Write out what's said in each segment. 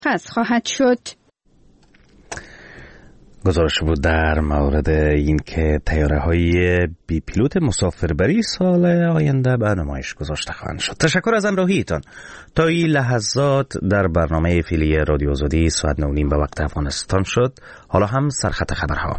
مرخص خواهد شد. گزارش بود در مورد این که طیاره‌های بی پیلوت مسافربری سال آینده به نمایش گذاشته خواهند شد. تشکر از همراهیتان. تا این لحظات در برنامه فعلی رادیو آزادی ساعت 9:30 به وقت افغانستان شد. حالا هم سرخط خبرها.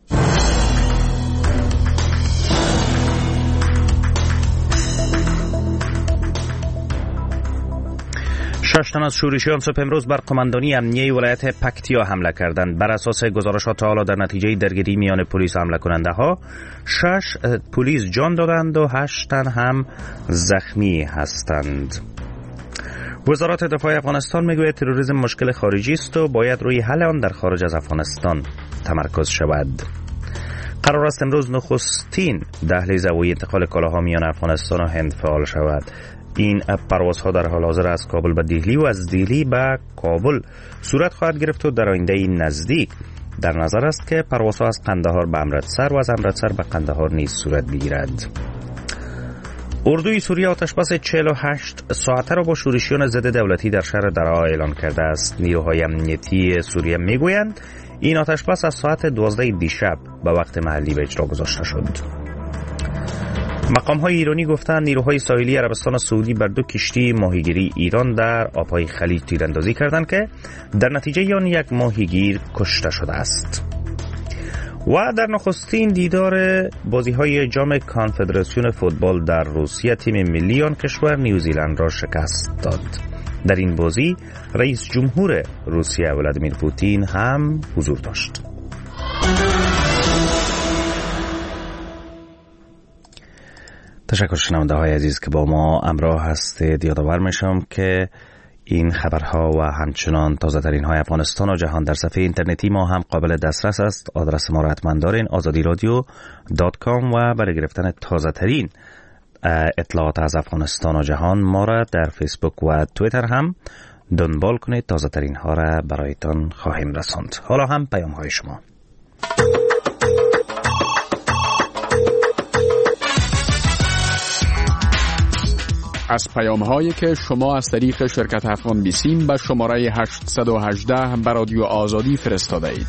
6 تن از شورشیان صبح امروز بر قماندانی امنیه ولایت پکتیا حمله کردند. بر اساس گزارشات تا حالا در نتیجه درگیری میان پلیس و حمله کننده ها 6 پلیس جان دادند و 8 تن هم زخمی هستند. وزارت دفاع افغانستان میگوید تروریسم مشکل خارجی است و باید روی حل آن در خارج از افغانستان تمرکز شود. قرار است امروز نخستین دهلیز هوایی انتقال کالاها میان افغانستان و هند فعال شود. این پروازها در حال حاضر از کابل به دهلی و از دهلی به کابل صورت خواهد گرفت و در آینده نزدیک در نظر است که پروازها از قندهار به امرتسر و از امرتسر به قندهار نیز صورت بگیرد. اردوی سوریه آتشبس 48 ساعته را با شورشیان ضد دولتی در شهر درعا اعلان کرده است. نیروهای امنیتی سوریه میگویند این آتشبس از ساعت 12 دیشب به وقت محلی به اجرا گذاشته شد. مقام‌های ایرانی گفتند نیروهای ساحلی عربستان سعودی بر 2 کشتی ماهیگیری ایران در آب‌های خلیج تیراندازی کردند که در نتیجه آن 1 ماهیگیر کشته شده است. و در نخستین دیدار بازی‌های جام کانفدراسیون فوتبال در روسیه تیم ملی آن کشور نیوزیلند را شکست داد. در این بازی رئیس جمهور روسیه ولادیمیر پوتین هم حضور داشت. تشکر شنونده های عزیز که با ما همراه هستید. یادآور میشم که این خبرها و همچنان تازه ترین های افغانستان و جهان در صفحه اینترنتی ما هم قابل دسترس است. آدرس ما را حتما دارین azadiradio.com و برای گرفتن تازه ترین اطلاعات از افغانستان و جهان ما را در فیسبوک و تویتر هم دنبال کنید. تازه ترین ها را برایتان خواهیم رساند. حالا هم پیام های شما. از پیام‌هایی که شما از طریق شرکت افغان بیسیم به شماره 818 به رادیو آزادی فرستاده اید.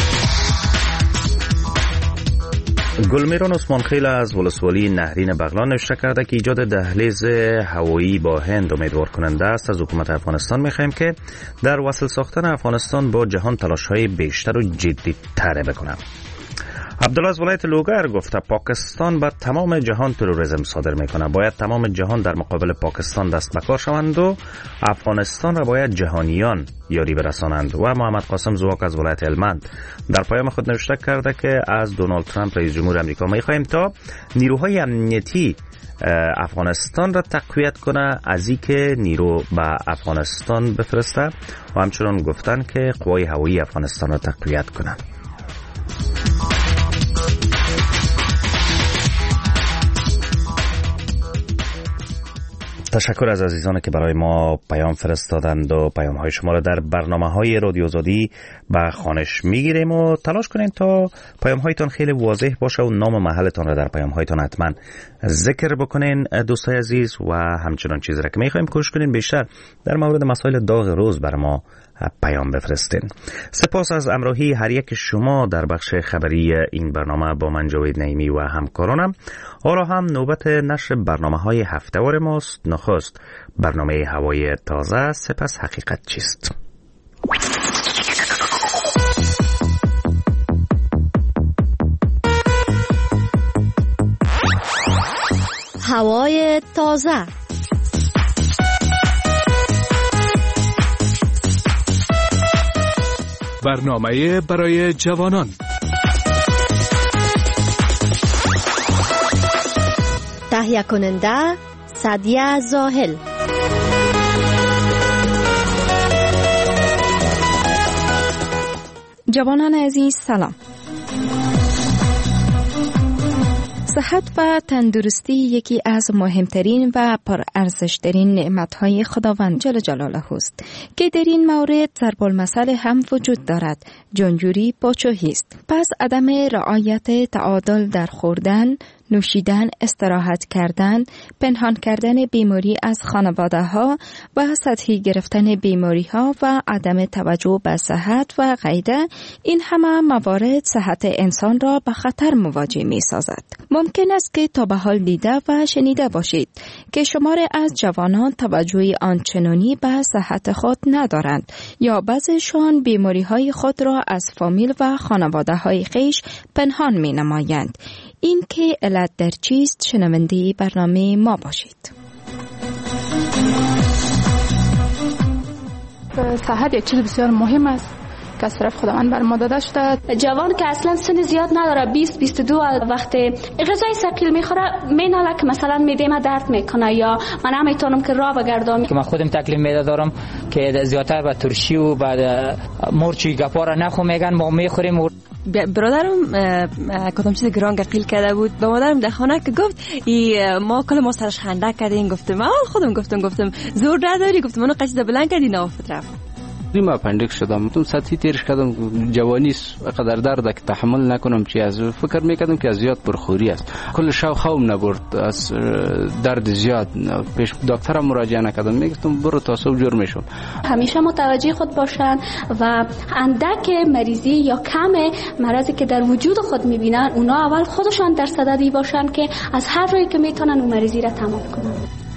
گلمیران عثمان خیل از ولسوالی نهرین بغلان نوشته کرده که ایجاد دهلیز هوایی با هند امیدوار کننده است. از حکومت افغانستان می‌خواهیم که در وصل ساختن افغانستان با جهان تلاش‌های بیشتر و جدی‌تر بکنه. عبدالله از ولایت لوگر گفته پاکستان به تمام جهان تروریسم صادر میکنه. باید تمام جهان در مقابل پاکستان دست به کار شوند و افغانستان را باید جهانیان یاری برسانند. و محمد قاسم زواک از ولایت هلمند در پیام خود نوشته کرده که از دونالد ترامپ رئیس جمهور آمریکا میخواهیم تا نیروهای امنیتی افغانستان را تقویت کنه از اینکه نیرو به افغانستان بفرسته و همچنان گفتن که قوای هوایی افغانستان را تقویت کنه. تشکر از عزیزانی که برای ما پیام فرستادند و پیام های شما را در برنامه های رادیو آزادی به خوانش میگیریم و تلاش کنین تا پیام هایتان خیلی واضح باشه و نام محلتان را در پیام هایتان حتما ذکر بکنین دوستای عزیز. و همچنان چیزی را که میخوایم کوشش کنین بیشتر در مورد مسائل داغ روز برای ما پیام بفرستین. سپاس از همراهی هر یک شما در بخش خبری این برنامه با من جاوید نعیمی و همکارانم. حالا هم نوبت نشر برنامه‌های هفته‌وار ماست. نخست برنامه هوای تازه، سپس حقیقت چیست. هوای تازه. برنامه برای جوانان. تهیه کننده سعدیه زاهل. جوانان عزیز سلام. صحت و تندرستی یکی از مهمترین و پرارزشترین نعمت‌های خداوند جل جلاله است که در این مورد ضرب المثل هم وجود دارد. جانجوری پاچوهی است. پس عدم رعایت تعادل در خوردن، نوشیدن، استراحت کردن، پنهان کردن بیماری از خانواده ها و سطحی گرفتن بیماری ها و عدم توجه به صحت و غیره، این همه موارد صحت انسان را به خطر مواجه می سازد. ممکن است که تا به حال دیده و شنیده باشید که شماری از جوانان توجه آنچنانی به صحت خود ندارند یا بعضیشان بیماری های خود را از فامیل و خانواده های خویش پنهان می نمایند. این که علت در چیست، شنونده برنامه ما باشید. صحت یک چیز بسیار مهم است که از طرف خداوند بر ما داده شده. جوان که اصلا سن زیاد نداره، 20-22 وقتی غذای ثقیل میخوره میناله که مثلا میده ما درد میکنه یا من نمیتونم که راه بگردم. که من خودم تکلیف میده دارم که زیادتر به ترشی و بعد مرچی گپا را نخو میگن، ما میخوریم. برادرم کدام چیز گران قیل کرده بود به مادرم در خانه که گفت ما کل ما سرش خنده کردیم. گفتم خودم گفتم زور نداری، گفتم منو قصد بلند کردی نافت رفت. ما اپندیک شدم، تو سطحی تیرش کردم، جوانی قدر درد که تحمل نکنم چی از فکر میکردم که از زیاد پرخوری است. کل شب خوابم نبرد از درد زیاد، پیش دکترم مراجعه نکردم، میگفتم برو تا صبح جور میشم. همیشه متوجه خود باشن و اندک مریضی یا کم مرضی که در وجود خود میبینن اونا اول خودشان در صددی باشن که از هر راهی که میتونن اون مریضی را تمام کنن.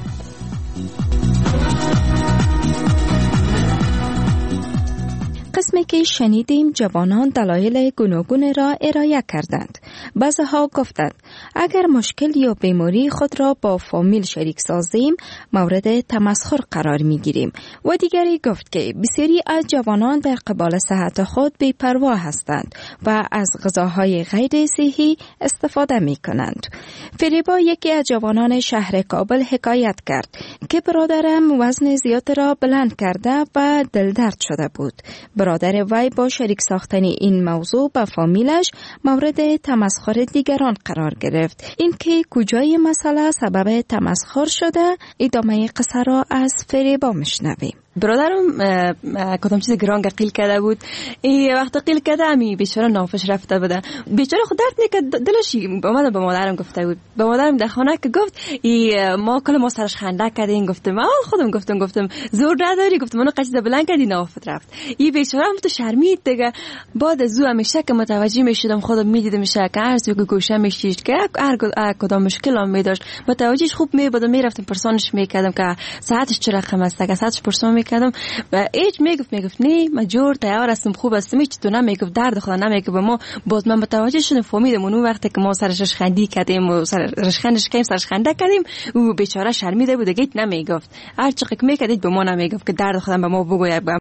قسمی که شنیدیم جوانان دلایل گوناگون را ارائه کردند. بعضها گفتند اگر مشکل یا بیماری خود را با فامیل شریک سازیم مورد تمسخر قرار می گیریم و دیگری گفت که بسیاری از جوانان در قبال صحت خود بی‌پروا هستند و از غذاهای غیر صحی استفاده می کنند. فریبا یکی از جوانان شهر کابل حکایت کرد که برادرم وزن زیاد را بلند کرده و دلدرد شده بود. برادر وی با شریک ساختن این موضوع به فامیلش مورد تمسخر دیگران قرار گرفت. این که کجای مسئله سبب تمسخر شده، ادامه قصه را از فریبا میشنویم. برادرم کدام چیز گران قیل کرده بود. وقت قیل کرده امی بیچاره نافش رفته بوده. بیچاره خود درد میکرد، دلش اومد به مادرم گفته بود. به مادرم در خانه که گفت ما کل ما سرش خنده کردیم. گفتم خودم گفتم زور نداری، گفتم منو قصد بلند کردی نافت رفت. این بیچاره هم تو شرمید دیگه. بعد از او همیشه که متوجه میشدم خودم میدیدم میشه که هر چیزی گوشه میشید که هر کدام مشکل هم میداشت متوجهش خوب میبودم، میرفتم پرسانش میکردم که صحتش چه رقم است، که صحتش پرسان کردم و ایج میگفت نه مجور تیار هستم، خوب هستم، هیچ تو نمیگفت درد خود نمیگه به ما. باز من متوجه شدم فهمیدم اون وقتی که ما سرش خندی کردیم و سرش خنده کردیم او بیچاره شرمیده بود، گیت نمیگفت، هر چقدر میکردید به ما نمیگفت که درد خودم به ما بگوید.